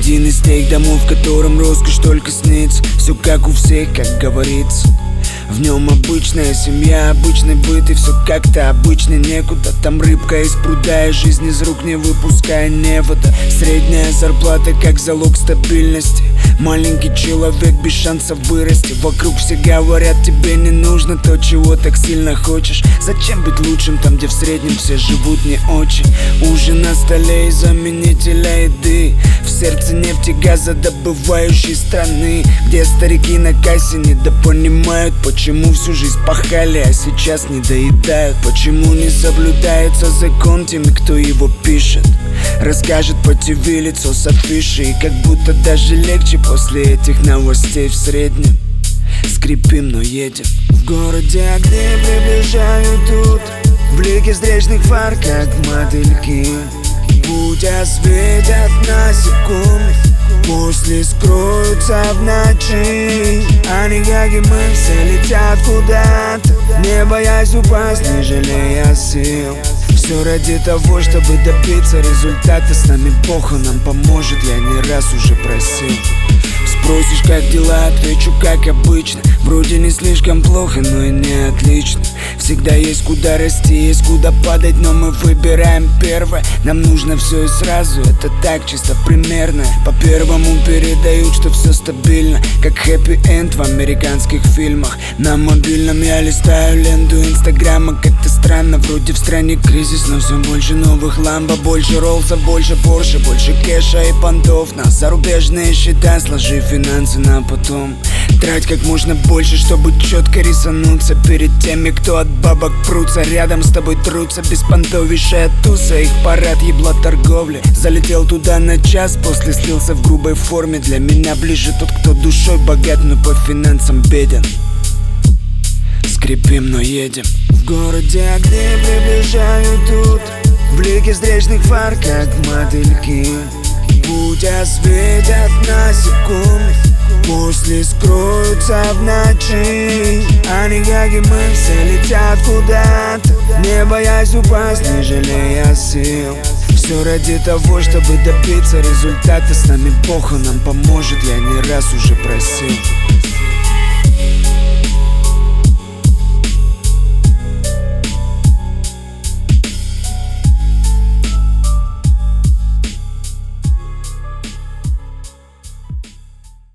Один из тех домов, в котором роскошь только снится. Все как у всех, как говорится. В нем обычная семья, обычный быт, и все как-то обычно некуда. Там рыбка из пруда, и жизнь из рук не выпуская невода. Средняя зарплата как залог стабильности. Маленький человек без шансов вырасти. Вокруг все говорят, тебе не нужно то, чего так сильно хочешь. Зачем быть лучшим там, где в среднем все живут не очень? Ужин на столе из заменителя еды. В сердце нефтегазодобывающей страны, где старики на кассе недопонимают, почему всю жизнь пахали, а сейчас не доедают. Почему не соблюдается закон теми, кто его пишет. Расскажет по ТВ лицо с афиши, и как будто даже легче после этих новостей в среднем. Скрипим, но едем. В городе огни приближают тут, блики встречных фар, как мотыльки. Путь осветят на секунду, после скроются в ночи. Они, как и мы, все летят куда-то, не боясь упасть, не жалея сил. Все ради того, чтобы добиться результата. С нами Бог, он нам поможет, я не раз уже просил. Спросишь, как дела, отвечу, как обычно. Вроде не слишком плохо, но и не отлично. Всегда есть куда расти, есть куда падать, но мы выбираем первое. Нам нужно все и сразу, это так, чисто примерно. По первому передают, что все стабильно, как хэппи-энд в американских фильмах. На мобильном я листаю ленту инстаграма, как-то странно. Вроде в стране кризис, но все больше новых ламбо, больше роллсов, больше порше, больше кэша и понтов. На зарубежные счета сложи финансы на потом. Трать как можно больше, чтобы четко рисануться перед теми, кто от бабок прутся. Рядом с тобой трутся беспонтовейшая туса. Их парад ебла торговли. Залетел туда на час, после слился в грубой форме. Для меня ближе тот, кто душой богат, но по финансам беден. Скрипим, но едем. В городе огни приближают тут, блики встречных фар, как мотыльки. Путь осветят на секунду, после скроются в ночи. Они, как и мы, все летят куда-то, не боясь упасть, не жалея сил. Все ради того, чтобы добиться результата. С нами Бог, он нам поможет, я не раз уже просил.